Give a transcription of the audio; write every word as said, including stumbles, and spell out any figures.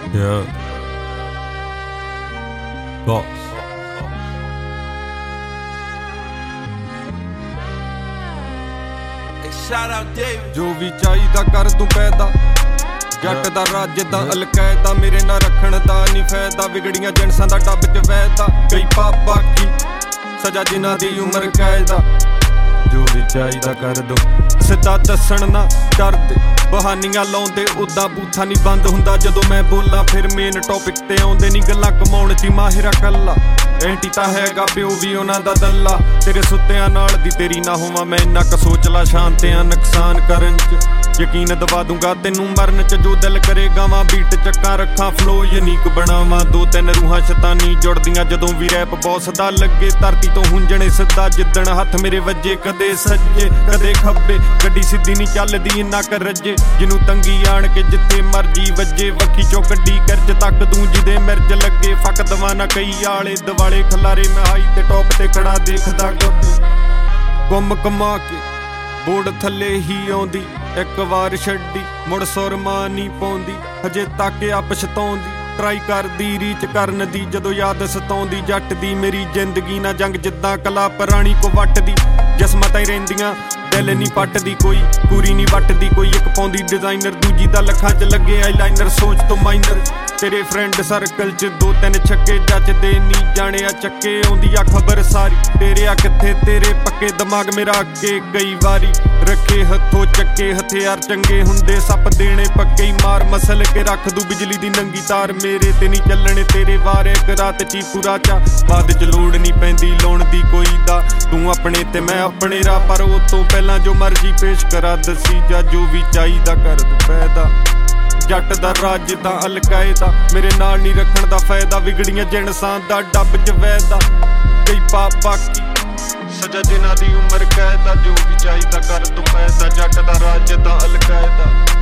Yeah. Boss. Shout out David. ਜੋ ਵੀ ਚਾਹੀਦਾ ਕਰ ਤੂੰ ਪੈਦਾ ਜੱਟ ਦਾ ਰਾਜ ਦਾ ਅਲਕਾਇਦਾ ਮੇਰੇ ਨਾਲ ਰੱਖਣ ਦਾ ਨਹੀਂ ਫਾਇਦਾ ਵਿਗੜੀਆਂ ਜਿੰਸਾਂ ਦਾ ਡੱਬ ਚ ਵੈਦਾ ਕਈ ਪਾਪਾ ਕੀ ਸਜ਼ਾ ਜਿਨ੍ਹਾਂ ਦੀ ਉਮਰ ਕੈਦ ਆ ਜੋ ਵੀ ਚਾਹੀਦਾ ਕਰ ਦੋ ਸਿੱਧਾ ਦੱਸਣ ਨਾ ਡਰਦੇ ਬਹਾਨੀਆਂ ਲਾਉਂਦੇ ਉਦਾਂ ਬੂਥਾ ਨਹੀਂ ਬੰਦ ਹੁੰਦਾ ਜਦੋਂ ਮੈਂ ਬੋਲਾਂ ਫਿਰ ਮੇਨ ਟੌਪਿਕ ਤੇ ਆਉਂਦੇ ਨਹੀਂ ਗੱਲਾਂ ਕਮਾਉਣ ਚ ਮਾਹਿਰਾ ਕੱਲਾ ਐਂਟੀ ਤਾਂ ਹੈਗਾ ਪਿਓ ਵੀ ਉਹਨਾਂ ਦਾ ਦੱਲਾ ਤੇਰੇ ਸੁੱਤਿਆਂ ਨਾਲ ਦੀ ਤੇਰੀ ਨਾ ਹੋਵਾਂ ਮੈਂ ਇੰਨਾ ਕ ਸੋਚ ਲਾ ਸ਼ਾਂਤਿਆਂ ਨੁਕਸਾਨ ਕਰਨ ਚ ਯਕੀਨ ਦਵਾ ਦੂੰਗਾ ਤੈਨੂੰ ਮਰਨ ਚ ਜੋ ਦਿਲ ਕਰੇ ਗਾਵਾਂ ਬੀਟ ਚੱਕਾਂ ਰੱਖਾਂ ਫਲੋ ਯੂਨੀਕ ਬਣਾਵਾਂ ਦੋ ਤਿੰਨ ਰੂਹਾਂ ਸ਼ੈਤਾਨੀ ਜੁੜਦੀਆਂ ਜਦੋਂ ਵੀ ਰੈਪ ਬੌਸ ਦਾ ਲੱਗੇ ਧਰਤੀ ਤੋਂ ਹੁੰਜਣੇ ਸਿੱਧਾ ਜਿੱਦਣ ਹੱਥ ਮੇਰੇ ਵੱਜੇ ਕਦੇ ਸੱਜੇ ਕਦੇ ਖੱਬੇ ਗੱਡੀ ਸਿੱਧੀ ਨਹੀਂ ਚੱਲਦੀ ਇੰਨਾ ਕਰ ਰੱਜੇ ਜਿਹਨੂੰ ਤੰਗੀ ਆਣ ਕੇ ਜਿੱਥੇ ਮਰਜੀ ਵੱਜੇ ਵੱਖੀ ਚੋਂ ਕੱਢੀ ਕਰਜ ਤੱਕ ਤੂੰ ਜਿਹਦੇ ਮਿਰਜ ਲੱਗੇ ਫੱਕ ਦਵਾ ਨਾ ਕਈ ਆਲੇ ਦਵਾਲੇ ਖਲਾਰੇ ਮੈਂ ਹਾਈ ਤੇ ਟੌਪ ਤੇ ਖੜਾ ਦੇਖਦਾ ਗੁੰਮ ਕਮਾ ਕੇ ਬੋਰਡ ਥੱਲੇ ਹੀ ਆਉਂਦੀ ਇੱਕ ਵਾਰ ਛੱਡੀ ਮੁੜ ਸੁਰਮਾ ਨਹੀਂ ਪਾਉਂਦੀ ਹਜੇ ਤੱਕ ਆ ਪਛਤਾਉਂਦੀ ਟਰਾਈ ਕਰਦੀ ਰੀਚ ਕਰਨ ਦੀ ਜਦੋਂ ਯਾਦ ਸਤਾਉਂਦੀ ਜੱਟ ਦੀ ਮੇਰੀ ਜ਼ਿੰਦਗੀ ਨਾ ਜੰਗ ਜਿੱਦਾਂ ਕਲਾ ਪੁਰਾਣੀ ਕੋ ਵੱਟਦੀ ਜਸਮਤਾਂ ਹੀ ਰਹਿੰਦੀਆਂ ਦਿਲ ਨਹੀਂ ਪੱਟਦੀ ਕੋਈ ਪੂਰੀ ਨਹੀਂ ਵੱਟਦੀ ਕੋਈ ਇੱਕ ਪਾਉਂਦੀ ਡਿਜ਼ਾਈਨਰ ਦੂਜੀ ਦਾ ਲੱਖਾਂ ਚ ਲੱਗੇ ਆਈਲਾਈਨਰ ਸੋਚ ਤੋਂ ਮਾਈਨਰ ਤੇਰੇ ਫਰੈਂਡ ਸਰਕਲ ਚ ਦੋ ਤਿੰਨ ਛੱਕੇ ਜੱਜਦੇ ਨਹੀਂ ਜਾਣਿਆ ਚੱਕੇ ਆਉਂਦੀ ਆ ਖਬਰ ਸਾਰੀ ਤੇਰੇ ਆ ਕਿੱਥੇ ਤੇਰੇ ਪੱਕੇ ਦਿਮਾਗ ਮੇਰਾ ਅੱਗੇ ਕਈ ਵਾਰੀ ਰੱਖੇ ਹੱਥੋਂ ਚੱਕੇ ਹਥਿਆਰ ਚੰਗੇ ਹੁੰਦੇ ਸੱਪ ਦੇਣੇ ਪੱਕੇ ਹੀ ਮਾਰ ਮਸਲ ਕੇ ਰੱਖ ਦੂ ਬਿਜਲੀ ਦੀ ਨੰਗੀ ਤਾਰ ਮੇਰੇ ਤੇ ਨਹੀਂ ਚੱਲਣੇ ਤੇਰੇ ਵਾਰ ਇੱਕ ਰਾਤ ਚ ਪੂਰਾ ਚਾ ਬਾਅਦ ਚ ਲੋੜ ਨਹੀਂ ਪੈਂਦੀ ਲਾਉਣ ਦੀ ਕੋਈ ਦਾ ਤੂੰ ਆਪਣੇ ਤੇ ਮੈਂ ਆਪਣੇ ਰਾਹ ਪਰ ਉਹ ਤੋਂ ਪਹਿਲਾਂ ਜੋ ਮਰਜ਼ੀ ਪੇਸ਼ ਕਰਾ ਦਸੀ ਜਾਂ ਜੋ ਵੀ ਚਾਹੀਦਾ ਕਰ ਤੂੰ ਪੈਦਾ ਜੱਟ ਦਾ ਰਾਜ ਦਾ ਅਲਕਾਇਦਾ ਮੇਰੇ ਨਾਲ ਨਹੀਂ ਰੱਖਣ ਦਾ ਫਾਇਦਾ ਵਿਗੜੀਆਂ ਜਿੰਸਾਂ ਦਾ ਡੱਬ ਚ ਵੈਦਾ ਕਈ ਪਾਪਾ ਕੀ ਸਜ਼ਾ ਜਿਨ੍ਹਾਂ ਦੀ ਉਮਰ ਕੈਦ ਆ ਜੋ ਵੀ ਚਾਹੀਦਾ ਕਰ ਤੂੰ ਪੈਦਾ ਜੱਟ ਦਾ ਰਾਜ ਦਾ ਅਲਕਾਇਦਾ